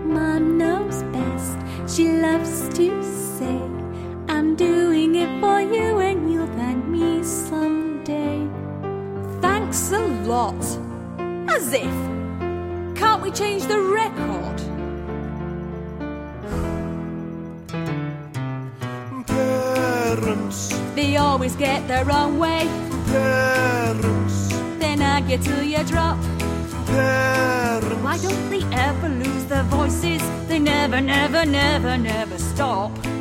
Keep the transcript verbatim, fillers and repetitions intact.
Mom knows best. She loves to say, I'm doing it for you and you'll thank me someday. Thanks a lot. As if. Can't we change the record? Parents, They always get their own way. parents, Then argue till you drop. parents. Why don't they ever lose their voices? They never, never, never, never stop.